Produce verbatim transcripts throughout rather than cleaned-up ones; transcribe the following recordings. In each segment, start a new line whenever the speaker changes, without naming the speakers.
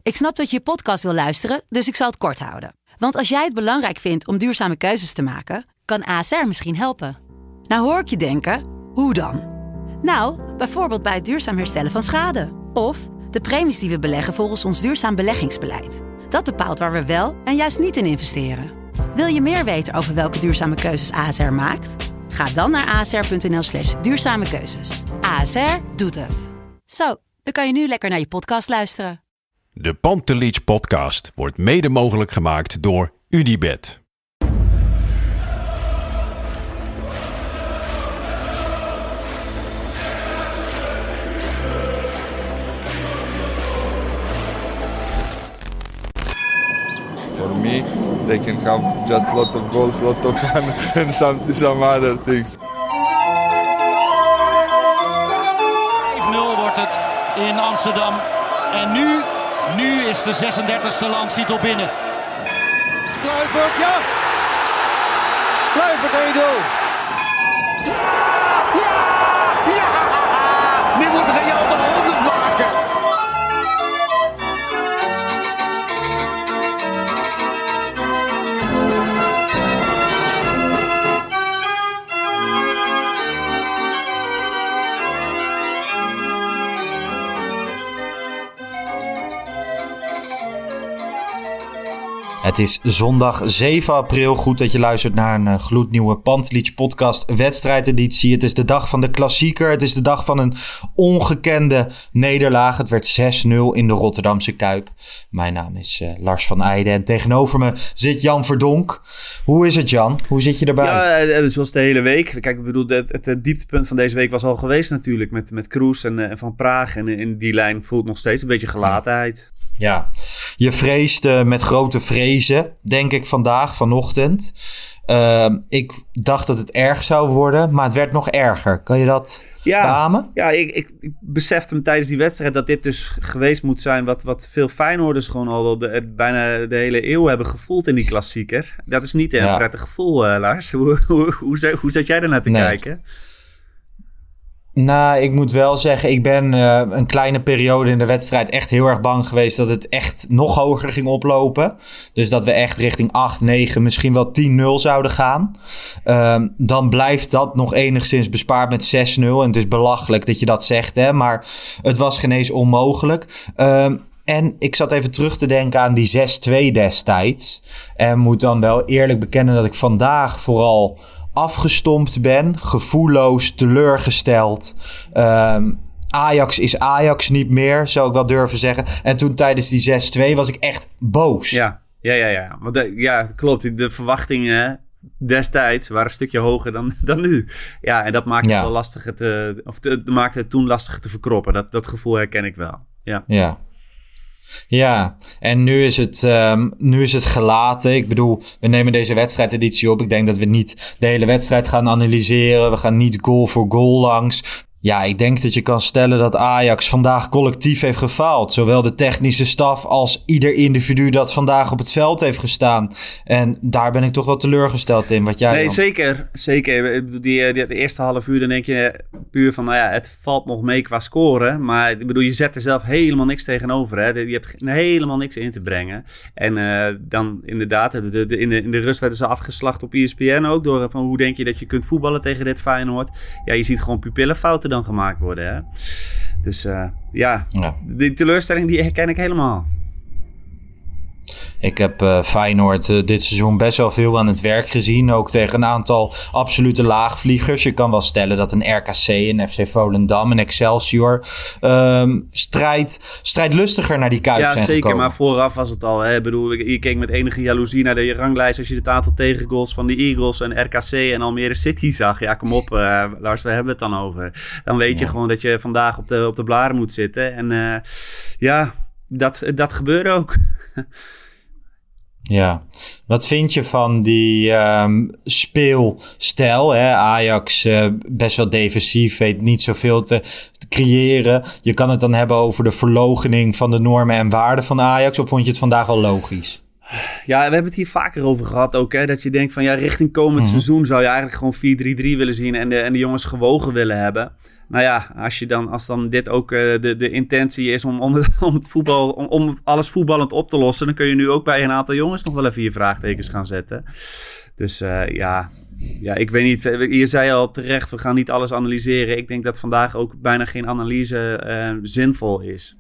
Ik snap dat je je podcast wil luisteren, dus ik zal het kort houden. Want als jij het belangrijk vindt om duurzame keuzes te maken, kan A S R misschien helpen. Nou hoor ik je denken, hoe dan? Nou, bijvoorbeeld bij het duurzaam herstellen van schade. Of de premies die we beleggen volgens ons duurzaam beleggingsbeleid. Dat bepaalt waar we wel en juist niet in investeren. Wil je meer weten over welke duurzame keuzes A S R maakt? Ga dan naar asr.nl slash duurzame keuzes. A S R doet het. Zo, dan kan je nu lekker naar je podcast luisteren.
De Pantelich podcast wordt mede mogelijk gemaakt door UdiBet.
For me, they can have just a lot of goals, a lot of fun and some, some other things.
vijf nul wordt het in Amsterdam. En nu, nu is de zesendertigste landstitel binnen.
Kluivert, ja! Kluivert één nul. Ja! Ja! Ja! Nu moet Real de honderd maken.
Het is zondag zeven april. Goed dat je luistert naar een uh, gloednieuwe Pantelich podcast wedstrijdeditie. Het is de dag van de klassieker. Het is de dag van een ongekende nederlaag. Het werd zes nul in de Rotterdamse Kuip. Mijn naam is uh, Lars van Eijden en tegenover me zit Jan Verdonk. Hoe is het, Jan? Hoe zit je erbij?
Ja, zoals de hele week. Kijk, ik bedoel, het, het, het dieptepunt van deze week was al geweest natuurlijk. Met, met Kroes en, uh, en Van Praag. En in die lijn voelt nog steeds een beetje gelatenheid.
Ja, je vreesde met grote vrezen, denk ik vandaag, vanochtend. Uh, ik dacht dat het erg zou worden, maar het werd nog erger. Kan je dat
ja,
beamen?
Ja, ik, ik, ik besefte me tijdens die wedstrijd dat dit dus geweest moet zijn wat, wat veel Feyenoorders gewoon al de, het, bijna de hele eeuw hebben gevoeld in die klassieker. Dat is niet een ja. prettig gevoel, uh, Lars. Hoe, hoe, hoe, hoe zat jij er naar te nee. kijken?
Nou, ik moet wel zeggen, ik ben uh, een kleine periode in de wedstrijd echt heel erg bang geweest dat het echt nog hoger ging oplopen. Dus dat we echt richting acht, negen, misschien wel tien nul zouden gaan. Um, dan blijft dat nog enigszins bespaard met zes nul. En het is belachelijk dat je dat zegt, hè, maar het was geen eens onmogelijk. Um, En ik zat even terug te denken aan die zes twee destijds. En moet dan wel eerlijk bekennen dat ik vandaag vooral afgestompt ben. Gevoelloos, teleurgesteld. Um, Ajax is Ajax niet meer, zou ik wel durven zeggen. En toen tijdens die zes twee was ik echt boos.
Ja, ja, ja. ja. Want de, ja, klopt. De verwachtingen destijds waren een stukje hoger dan, dan nu. Ja, en dat maakte ja. het wel lastiger te... Of te, maakte het toen lastiger te verkroppen. Dat, dat gevoel herken ik wel. Ja.
Ja. Ja, en nu is, het, um, nu is het gelaten. Ik bedoel, we nemen deze wedstrijdeditie op. Ik denk dat we niet de hele wedstrijd gaan analyseren. We gaan niet goal voor goal langs. Ja, ik denk dat je kan stellen dat Ajax vandaag collectief heeft gefaald. Zowel de technische staf als ieder individu dat vandaag op het veld heeft gestaan. En daar ben ik toch wel teleurgesteld in. Wat jij
nee,
dan? zeker.
Zeker. Die, die, die, de eerste half uur dan denk je puur van, nou ja, het valt nog mee qua scoren. Maar ik bedoel, je zet er zelf helemaal niks tegenover. Hè? Je hebt helemaal niks in te brengen. En uh, dan inderdaad, de, de, de, in, de, in de rust werden ze afgeslacht op E S P N ook. Door van hoe denk je dat je kunt voetballen tegen dit Feyenoord. Ja, je ziet gewoon pupillenfouten dan gemaakt worden. Hè? Dus uh, ja, ja, die teleurstelling die herken ik helemaal.
Ik heb uh, Feyenoord uh, dit seizoen best wel veel aan het werk gezien. Ook tegen een aantal absolute laagvliegers. Je kan wel stellen dat een R K C, een F C Volendam, een Excelsior um, strijd, strijdlustiger naar die Kuip
ja,
zijn
zeker,
gekomen.
Maar vooraf was het al. Hè? Ik bedoel, je keek met enige jaloezie naar de ranglijst als je het aantal tegengoals van de Eagles en R K C en Almere City zag. Ja, kom op, uh, Lars, we hebben het dan over. Dan weet je ja. gewoon dat je vandaag op de, op de blaren moet zitten. En uh, ja, dat, dat gebeurde ook.
Ja, wat vind je van die um, speelstijl? Hè? Ajax uh, best wel defensief, weet niet zoveel te, te creëren. Je kan het dan hebben over de verloochening van de normen en waarden van Ajax. Of vond je het vandaag al logisch?
Ja, we hebben het hier vaker over gehad ook, hè. Dat je denkt van, ja, richting komend mm-hmm. seizoen zou je eigenlijk gewoon vier drie drie willen zien en de, en de jongens gewogen willen hebben. Nou ja, als, je dan, als dan dit ook uh, de, de intentie is om, om, het, om, het voetbal, om, om alles voetballend op te lossen, dan kun je nu ook bij een aantal jongens nog wel even je vraagtekens gaan zetten. Dus uh, ja... Ja, ik weet niet. Je zei al terecht, we gaan niet alles analyseren. Ik denk dat vandaag ook bijna geen analyse uh, zinvol is.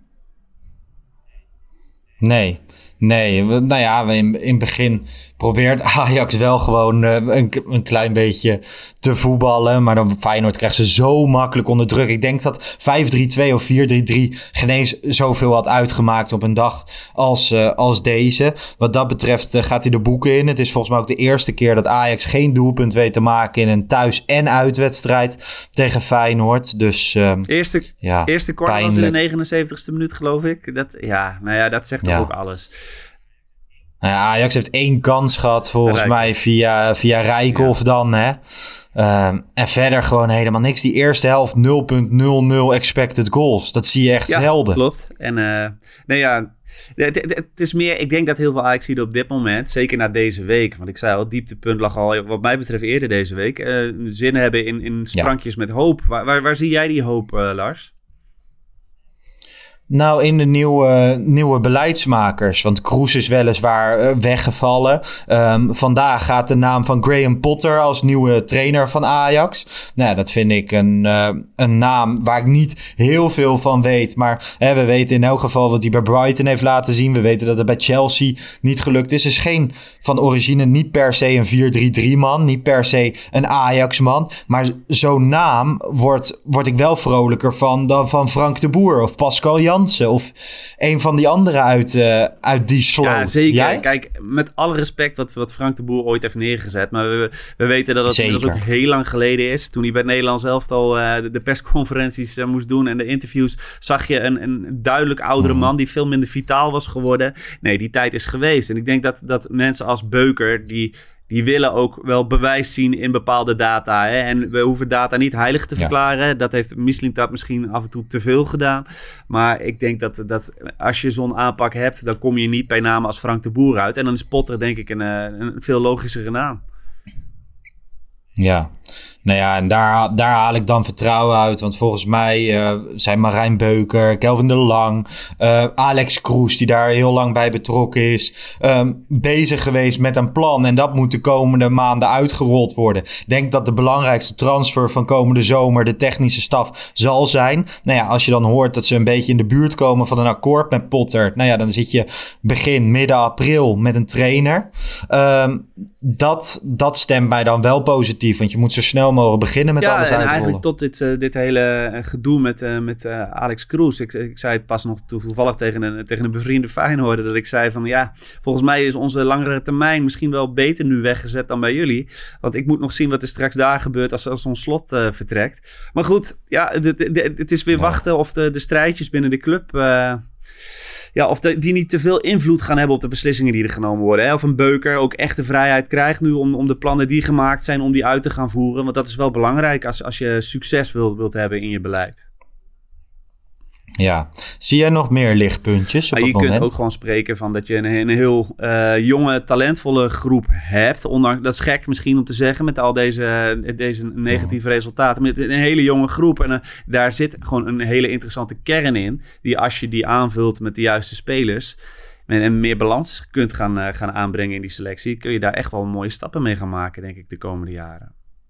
Nee, nee. Nou ja, in, in het begin probeert Ajax wel gewoon uh, een, een klein beetje te voetballen. Maar dan Feyenoord krijgt ze zo makkelijk onder druk. Ik denk dat vijf drie twee of vier drie drie geen eens zoveel had uitgemaakt op een dag als, uh, als deze. Wat dat betreft uh, gaat hij de boeken in. Het is volgens mij ook de eerste keer dat Ajax geen doelpunt weet te maken in een thuis- en uitwedstrijd tegen Feyenoord. Dus uh,
eerste,
ja,
eerste corner was in de negenenzeventigste minuut, geloof ik. Dat, ja, nou ja, dat zegt toch ja. ook alles.
Nou ja, Ajax heeft één kans gehad, volgens Rijk. mij, via, via Rijkoff ja. dan, hè. Um, en verder gewoon helemaal niks. Die eerste helft nul komma nul nul expected goals. Dat zie je echt
ja,
zelden.
Klopt. En uh, nee ja, het, het, het is meer, ik denk dat heel veel Ajax op dit moment, zeker na deze week, want ik zei al, het dieptepunt lag al wat mij betreft eerder deze week, uh, zin hebben in, in sprankjes ja. met hoop. Waar, waar, waar zie jij die hoop, uh, Lars?
Nou, in de nieuwe, nieuwe beleidsmakers. Want Kroes is weliswaar weggevallen. Um, vandaag gaat de naam van Graham Potter als nieuwe trainer van Ajax. Nou, dat vind ik een, uh, een naam waar ik niet heel veel van weet. Maar hè, we weten in elk geval wat hij bij Brighton heeft laten zien. We weten dat het bij Chelsea niet gelukt is. Is geen van origine niet per se een vier drie drie man. Niet per se een Ajax man. Maar zo'n naam word, word ik wel vrolijker van dan van Frank de Boer of Pascal Jan. Of een van die anderen uit, uh, uit die sloot.
Ja, zeker. Jij? Kijk, met alle respect wat, wat Frank de Boer ooit heeft neergezet. Maar we, we weten dat het dat ook heel lang geleden is. Toen hij bij het Nederlands elftal uh, de, de persconferenties uh, moest doen en de interviews, zag je een, een duidelijk oudere mm. man die veel minder vitaal was geworden. Nee, die tijd is geweest. En ik denk dat, dat mensen als Beuker, die... Die willen ook wel bewijs zien in bepaalde data. Hè? En we hoeven data niet heilig te verklaren. Ja. Dat heeft Mislintat misschien af en toe te veel gedaan. Maar ik denk dat, dat als je zo'n aanpak hebt, dan kom je niet bij namen als Frank de Boer uit. En dan is Potter denk ik een, een veel logischere naam.
Ja, nou ja, en daar, daar haal ik dan vertrouwen uit. Want volgens mij uh, zijn Marijn Beuker, Kelvin de Lang, uh, Alex Kroes, die daar heel lang bij betrokken is, um, bezig geweest met een plan. En dat moet de komende maanden uitgerold worden. Ik denk dat de belangrijkste transfer van komende zomer de technische staf zal zijn. Nou ja, als je dan hoort dat ze een beetje in de buurt komen van een akkoord met Potter. Nou ja, dan zit je begin, midden april met een trainer. Um, dat, dat stemt mij dan wel positief. Want je moet zo snel mogelijk beginnen met
ja,
alles uitrollen.
Ja, en eigenlijk tot dit, uh, dit hele gedoe met, uh, met uh, Alex Kroes. Ik, ik zei het pas nog toevallig tegen een, tegen een bevriende Feyenoorder. Dat ik zei van ja, volgens mij is onze langere termijn misschien wel beter nu weggezet dan bij jullie. Want ik moet nog zien wat er straks daar gebeurt als, als zo'n Slot uh, vertrekt. Maar goed, ja, het is weer wachten ja. of de, de strijdjes binnen de club... Uh, Ja, of de, die niet te veel invloed gaan hebben op de beslissingen die er genomen worden. Hè? Of een Beuker ook echt de vrijheid krijgt nu om, om de plannen die gemaakt zijn, om die uit te gaan voeren. Want dat is wel belangrijk als, als je succes wilt, wilt hebben in je beleid.
Ja, zie jij nog meer lichtpuntjes op
ja,
het moment?
Je kunt ook gewoon spreken van dat je een, een heel uh, jonge, talentvolle groep hebt. Ondanks, dat is gek misschien om te zeggen met al deze, deze negatieve resultaten. Maar het is een hele jonge groep en uh, daar zit gewoon een hele interessante kern in. Die als je die aanvult met de juiste spelers en, en meer balans kunt gaan, uh, gaan aanbrengen in die selectie, kun je daar echt wel mooie stappen mee gaan maken, denk ik, de komende jaren.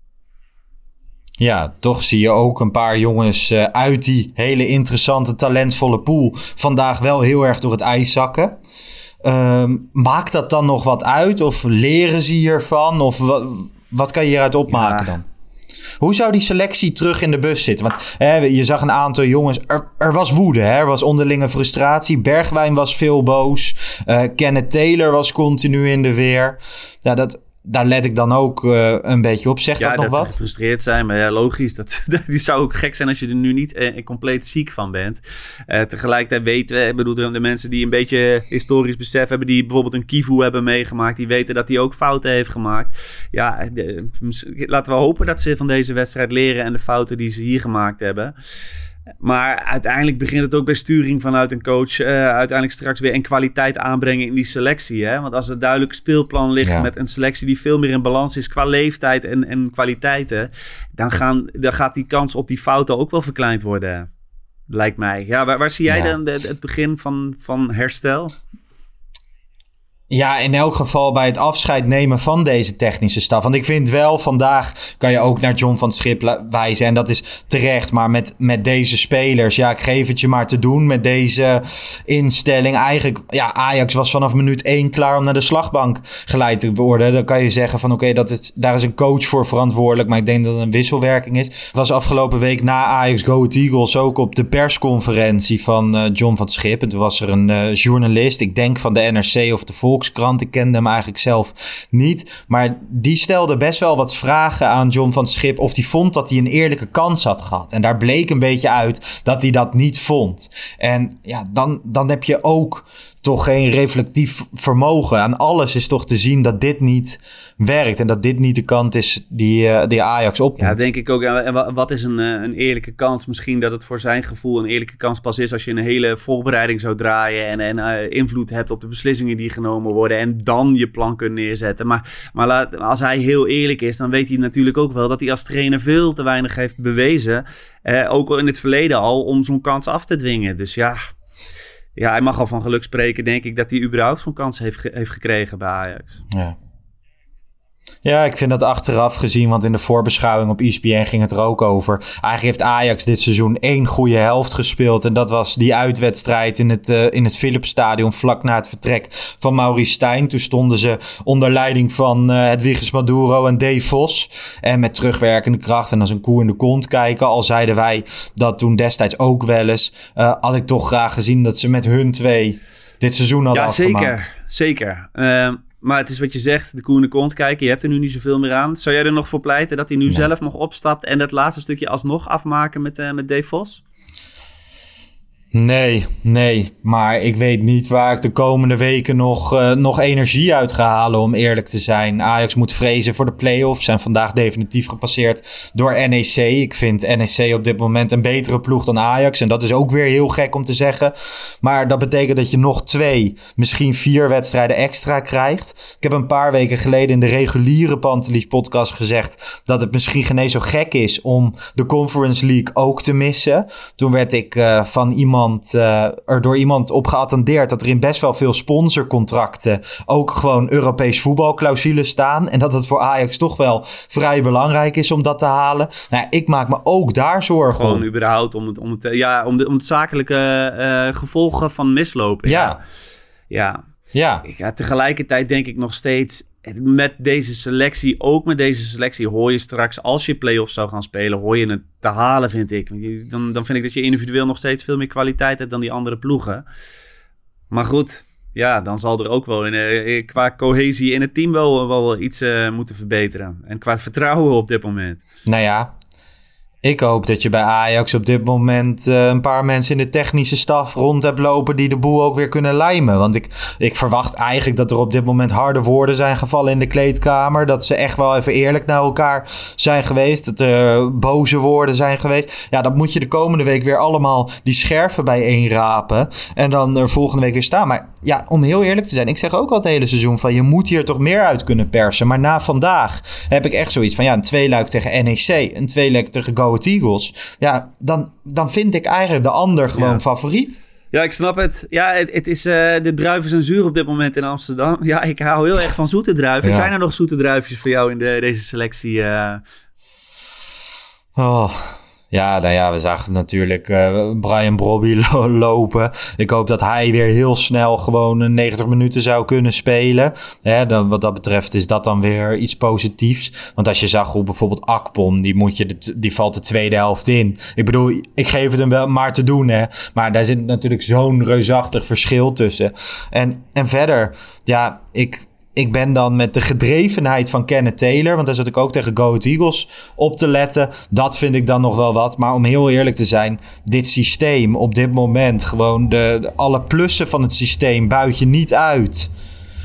Ja, toch zie je ook een paar jongens uh, uit die hele interessante, talentvolle pool vandaag wel heel erg door het ijs zakken. Um, maakt dat dan nog wat uit? Of leren ze hiervan? Of wat, wat kan je hieruit opmaken ja. dan? Hoe zou die selectie terug in de bus zitten? Want hè, je zag een aantal jongens... Er, er was woede, hè? Er was onderlinge frustratie. Bergwijn was veel boos. Uh, Kenneth Taylor was continu in de weer. Ja, dat... Daar let ik dan ook uh, een beetje op. Zegt
ja,
dat nog
dat
wat?
Ja, dat ze gefrustreerd zijn. Maar ja, logisch. Dat, die zou ook gek zijn als je er nu niet uh, compleet ziek van bent. Uh, tegelijkertijd weten we... Ik bedoel, de, de mensen die een beetje historisch besef hebben... die bijvoorbeeld een Kivu hebben meegemaakt... die weten dat hij ook fouten heeft gemaakt. Ja, de, laten we hopen dat ze van deze wedstrijd leren... en de fouten die ze hier gemaakt hebben... Maar uiteindelijk begint het ook bij sturing vanuit een coach. Uh, uiteindelijk straks weer een kwaliteit aanbrengen in die selectie. Hè? Want als er duidelijk speelplan ligt ja. met een selectie die veel meer in balans is qua leeftijd en, en kwaliteiten. Dan, gaan, dan gaat die kans op die fouten ook wel verkleind worden. Lijkt mij. Ja, waar, waar zie jij ja. dan de, het begin van, van herstel?
Ja, in elk geval bij het afscheid nemen van deze technische staf. Want ik vind wel, vandaag kan je ook naar John van 't Schip wijzen. En dat is terecht. Maar met, met deze spelers, ja, ik geef het je maar te doen. Met deze instelling. Eigenlijk, ja, Ajax was vanaf minuut één klaar om naar de slagbank geleid te worden. Dan kan je zeggen van oké, okay, daar is een coach voor verantwoordelijk. Maar ik denk dat het een wisselwerking is. Het was afgelopen week na Ajax Go Ahead Eagles ook op de persconferentie van uh, John van 't Schip. En toen was er een uh, journalist, ik denk van de N R C of de Volkskrant. Ik kende hem eigenlijk zelf niet. Maar die stelde best wel wat vragen aan John van 't Schip of die vond dat hij een eerlijke kans had gehad. En daar bleek een beetje uit dat hij dat niet vond. En ja, dan, dan heb je ook toch geen reflectief vermogen. Aan alles is toch te zien dat dit niet werkt. En dat dit niet de kant is die, uh, die Ajax op moet.
Ja, denk ik ook. En wat is een, een eerlijke kans? Misschien dat het voor zijn gevoel een eerlijke kans pas is als je een hele voorbereiding zou draaien en, en uh, invloed hebt op de beslissingen die genomen worden en dan je plan kunt neerzetten. Maar, maar laat, als hij heel eerlijk is, dan weet hij natuurlijk ook wel dat hij als trainer veel te weinig heeft bewezen. Uh, ook al in het verleden al, om zo'n kans af te dwingen. Dus ja... Ja, hij mag al van geluk spreken, denk ik, dat hij überhaupt zo'n kans heeft, ge- heeft gekregen bij Ajax.
Ja. Ja, ik vind dat achteraf gezien, want in de voorbeschouwing op E S P N ging het er ook over. Eigenlijk heeft Ajax dit seizoen één goede helft gespeeld. En dat was die uitwedstrijd in het, uh, in het Philipsstadion vlak na het vertrek van Maurice Stijn. Toen stonden ze onder leiding van uh, Hedwiges Maduro en Dave Vos. En met terugwerkende kracht en als een koe in de kont kijken. Al zeiden wij dat toen destijds ook wel eens. Uh, had ik toch graag gezien dat ze met hun twee dit seizoen hadden
ja,
afgemaakt.
Ja, zeker. Zeker. Uh... Maar het is wat je zegt, de koe in de kont kijken. Je hebt er nu niet zoveel meer aan. Zou jij er nog voor pleiten dat hij nu nee. zelf nog opstapt en dat laatste stukje alsnog afmaken met, uh, met Dave Vos?
Nee, nee. Maar ik weet niet waar ik de komende weken nog, uh, nog energie uit ga halen, om eerlijk te zijn. Ajax moet vrezen voor de play-offs. Zijn vandaag definitief gepasseerd door N E C. Ik vind N E C op dit moment een betere ploeg dan Ajax. En dat is ook weer heel gek om te zeggen. Maar dat betekent dat je nog twee, misschien vier wedstrijden extra krijgt. Ik heb een paar weken geleden in de reguliere Pantelis podcast gezegd dat het misschien geen eens zo gek is om de Conference League ook te missen. Toen werd ik uh, van iemand Uh, er door iemand op geattendeerd dat er in best wel veel sponsorcontracten ook gewoon Europees voetbalclausules staan. En dat het voor Ajax toch wel vrij belangrijk is om dat te halen. Nou, ik maak me ook daar zorgen
gewoon
om.
Gewoon überhaupt om het, om het, ja, om de, om het zakelijke uh, gevolgen van mislopen.
Ja.
Ja.
Ja.
Ja. ja. Tegelijkertijd denk ik nog steeds, met deze selectie, ook met deze selectie, hoor je straks, als je play-offs zou gaan spelen, hoor je het te halen, vind ik. Dan, dan vind ik dat je individueel nog steeds veel meer kwaliteit hebt dan die andere ploegen. Maar goed, ja, dan zal er ook wel in, uh, qua cohesie in het team wel, wel iets uh, moeten verbeteren. En qua vertrouwen op dit moment.
Nou ja, ik hoop dat je bij Ajax op dit moment uh, een paar mensen in de technische staf rond hebt lopen die de boel ook weer kunnen lijmen. Want ik, ik verwacht eigenlijk dat er op dit moment harde woorden zijn gevallen in de kleedkamer. Dat ze echt wel even eerlijk naar elkaar zijn geweest. Dat er boze woorden zijn geweest. Ja, dat moet je de komende week weer allemaal die scherven bijeenrapen. En dan er volgende week weer staan. Maar ja, om heel eerlijk te zijn, ik zeg ook al het hele seizoen van je moet hier toch meer uit kunnen persen. Maar na vandaag heb ik echt zoiets van ja, een tweeluik tegen N E C, een tweeluik tegen Go Ahead Eagles. Ja, dan, dan vind ik eigenlijk de ander gewoon ja. favoriet.
Ja, ik snap het. Ja, het, het is, uh, de druiven zijn zuur op dit moment in Amsterdam. Ja, ik hou heel erg van zoete druiven. Ja. Zijn er nog zoete druifjes voor jou in de, deze selectie? Uh...
Oh... Ja, nou ja, we zagen natuurlijk uh, Brian Brobby lo- lopen. Ik hoop dat hij weer heel snel gewoon negentig minuten zou kunnen spelen. Hè, dan, wat dat betreft is dat dan weer iets positiefs. Want als je zag hoe bijvoorbeeld Akpom, die, moet je de, die valt de tweede helft in. Ik bedoel, ik geef het hem wel maar te doen, hè. Maar daar zit natuurlijk zo'n reusachtig verschil tussen. En, en verder, ja, ik... Ik ben dan met de gedrevenheid van Kenneth Taylor, want daar zat ik ook tegen Go Ahead Eagles op te letten. Dat vind ik dan nog wel wat. Maar om heel eerlijk te zijn, dit systeem op dit moment, gewoon de, de alle plussen van het systeem buit je niet uit.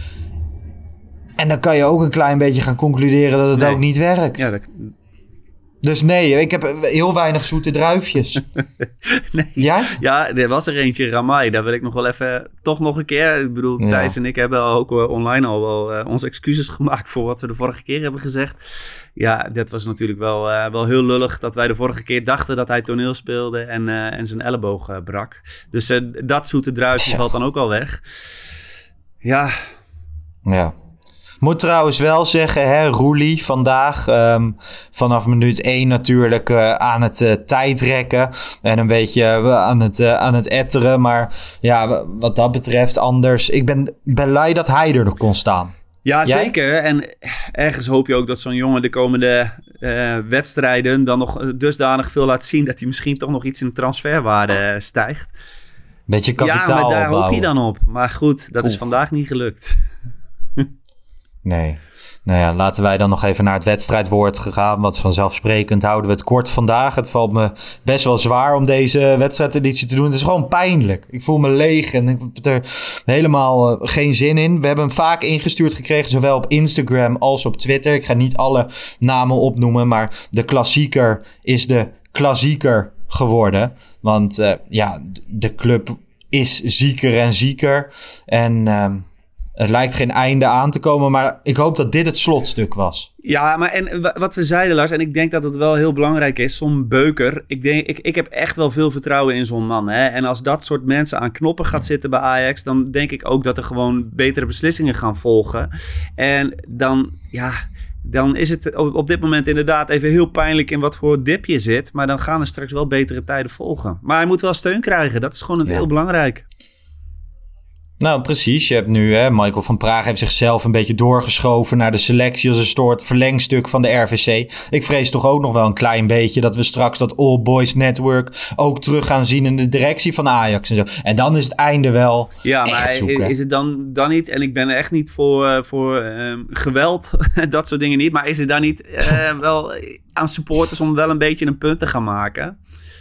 En dan kan je ook een klein beetje gaan concluderen dat het nee. ook niet werkt.
Ja, dat,
Dus nee, ik heb heel weinig zoete druifjes.
nee.
Jij?
Ja, er was er eentje, Ramai. Daar wil ik nog wel even, toch nog een keer. Ik bedoel,
Ja.
Thijs en ik hebben ook uh, online al wel uh, onze excuses gemaakt voor wat we de vorige keer hebben gezegd. Ja, dat was natuurlijk wel, uh, wel heel lullig dat wij de vorige keer dachten dat hij toneel speelde en, uh, en zijn elleboog uh, brak. Dus uh, dat zoete druifje
Ja.
valt dan ook al weg. Ja.
Ja. Moet trouwens wel zeggen, hè, Roelie vandaag um, vanaf minuut één natuurlijk uh, aan het uh, tijdrekken en een beetje uh, aan het, uh, aan het etteren. Maar ja, wat dat betreft anders. Ik ben blij dat hij er nog kon staan.
Ja,
Jij?
zeker. En ergens hoop je ook dat zo'n jongen de komende uh, wedstrijden dan nog dusdanig veel laat zien dat hij misschien toch nog iets in de transferwaarde uh, stijgt.
Beetje kapitaal
Ja, maar daar
opbouwen.
hoop je dan op. Maar goed, dat is
Oef.
vandaag niet gelukt.
Nee. Nou ja, laten wij dan nog even naar het wedstrijdwoord gegaan. Want vanzelfsprekend houden we het kort vandaag. Het valt me best wel zwaar om deze wedstrijdeditie te doen. Het is gewoon pijnlijk. Ik voel me leeg en ik heb er helemaal uh, geen zin in. We hebben hem vaak ingestuurd gekregen, zowel op Instagram als op Twitter. Ik ga niet alle namen opnoemen, maar de klassieker is de klassieker geworden. Want uh, ja, de club is zieker en zieker. En Uh, het lijkt geen einde aan te komen, maar ik hoop dat dit het slotstuk was.
Ja, maar en w- wat we zeiden, Lars, en ik denk dat het wel heel belangrijk is, zo'n Beuker, ik, denk, ik, ik heb echt wel veel vertrouwen in zo'n man. Hè? En als dat soort mensen aan knoppen gaat zitten bij Ajax, dan denk ik ook dat er gewoon betere beslissingen gaan volgen. En dan, ja, dan is het op, op dit moment inderdaad even heel pijnlijk in wat voor dip je zit, maar dan gaan er straks wel betere tijden volgen. Maar hij moet wel steun krijgen, dat is gewoon
Ja.
heel belangrijk.
Nou, precies. Je hebt nu, hè, Michael van Praag heeft zichzelf een beetje doorgeschoven naar de selectie als een soort verlengstuk van de R V C. Ik vrees toch ook nog wel een klein beetje dat we straks dat All Boys Network ook terug gaan zien in de directie van Ajax en zo. En dan is het einde wel
Ja,
echt
maar
zoeken.
is het dan, dan niet, en ik ben er echt niet voor, uh, voor um, geweld, dat soort dingen niet, maar is het dan niet uh, wel aan supporters om wel een beetje een punt te gaan maken?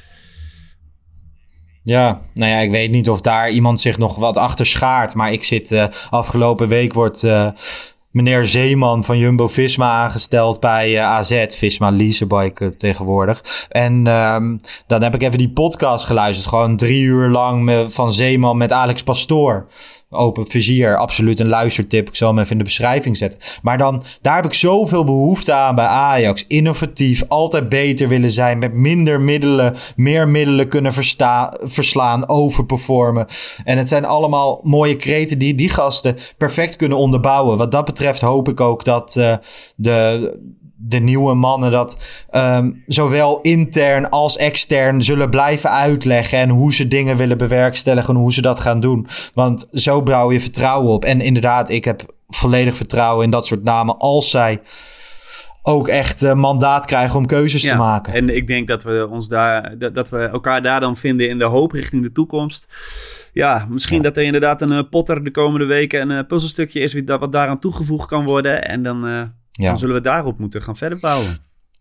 Ja, nou ja, ik weet niet of daar iemand zich nog wat achter schaart. Maar ik zit uh, afgelopen week wordt uh, meneer Zeeman van Jumbo-Visma aangesteld bij uh, A Z. Visma Leasebike uh, tegenwoordig. En um, dan heb ik even die podcast geluisterd. Gewoon drie uur lang me, van Zeeman met Alex Pastoor. Open vizier, absoluut een luistertip. Ik zal hem even in de beschrijving zetten. Maar dan, daar heb ik zoveel behoefte aan bij Ajax. Innovatief, altijd beter willen zijn. Met minder middelen, meer middelen kunnen versta- verslaan, overperformen. En het zijn allemaal mooie kreten die die gasten perfect kunnen onderbouwen. Wat dat betreft hoop ik ook dat uh, de... de nieuwe mannen dat um, zowel intern als extern zullen blijven uitleggen en hoe ze dingen willen bewerkstelligen en hoe ze dat gaan doen. Want zo bouw je vertrouwen op. En inderdaad, ik heb volledig vertrouwen in dat soort namen als zij ook echt uh, mandaat krijgen om keuzes
Ja,
te maken.
En ik denk dat we ons daar, dat, dat we elkaar daar dan vinden in de hoop richting de toekomst. Ja, misschien
Ja.
dat er inderdaad een uh, Potter de komende weken een uh, puzzelstukje is wat, wat daaraan toegevoegd kan worden. En dan, uh,
Ja.
dan zullen we daarop moeten gaan verder bouwen.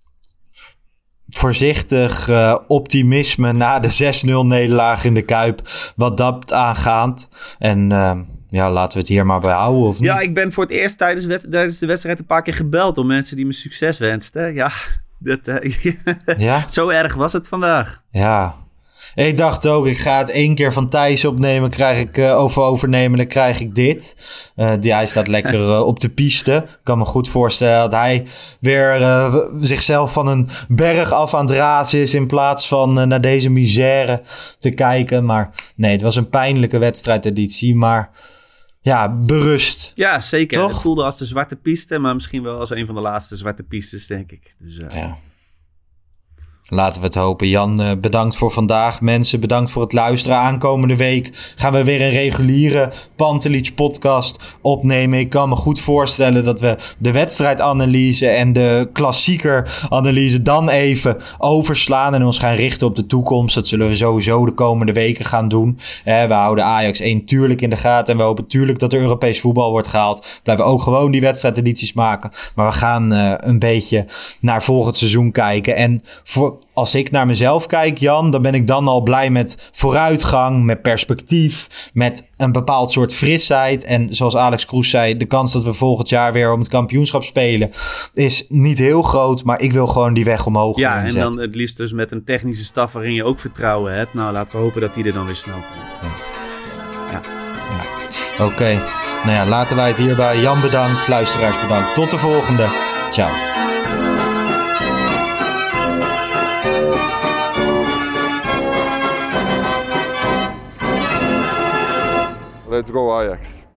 Voorzichtig uh, optimisme na de zes nul nederlaag in de Kuip, wat dat aangaat. En uh, ja, laten we het hier maar bij houden, of niet?
Ja, ik ben voor het eerst tijdens, wed- tijdens de wedstrijd een paar keer gebeld door mensen die me succes wensten. Ja, dat, uh,
Ja?
zo erg was het vandaag.
Ja. Ik dacht ook, ik ga het één keer van Thijs opnemen, krijg ik uh, over overnemen, dan krijg ik dit. Uh, die, hij staat lekker uh, op de piste. Ik kan me goed voorstellen dat hij weer uh, zichzelf van een berg af aan het razen is in plaats van uh, naar deze misère te kijken. Maar nee, het was een pijnlijke wedstrijdeditie, maar ja, berust.
Ja, zeker.
Toch?
Het voelde als de zwarte piste, maar misschien wel als een van de laatste zwarte pistes, denk ik. Dus, uh,
Ja. Laten we het hopen. Jan, uh, bedankt voor vandaag. Mensen, bedankt voor het luisteren. Aankomende week gaan we weer een reguliere Pantelic podcast opnemen. Ik kan me goed voorstellen dat we de wedstrijdanalyse en de klassiekeranalyse dan even overslaan en ons gaan richten op de toekomst. Dat zullen we sowieso de komende weken gaan doen. Eh, we houden Ajax één tuurlijk in de gaten en we hopen tuurlijk dat er Europees voetbal wordt gehaald. We blijven ook gewoon die wedstrijdedities maken. Maar we gaan uh, een beetje naar volgend seizoen kijken. En voor als ik naar mezelf kijk, Jan, dan ben ik dan al blij met vooruitgang, met perspectief, met een bepaald soort frisheid. En zoals Alex Kroes zei, de kans dat we volgend jaar weer om het kampioenschap spelen is niet heel groot, maar ik wil gewoon die weg omhoog
Ja,
inzetten.
en dan het liefst dus met een technische staf waarin je ook vertrouwen hebt. Nou, laten we hopen dat die er dan weer snel komt. Ja.
ja. Oké, okay. nou ja, laten wij het hierbij. Jan bedankt, luisteraars bedankt. Tot de volgende. Ciao.
Let's go Ajax.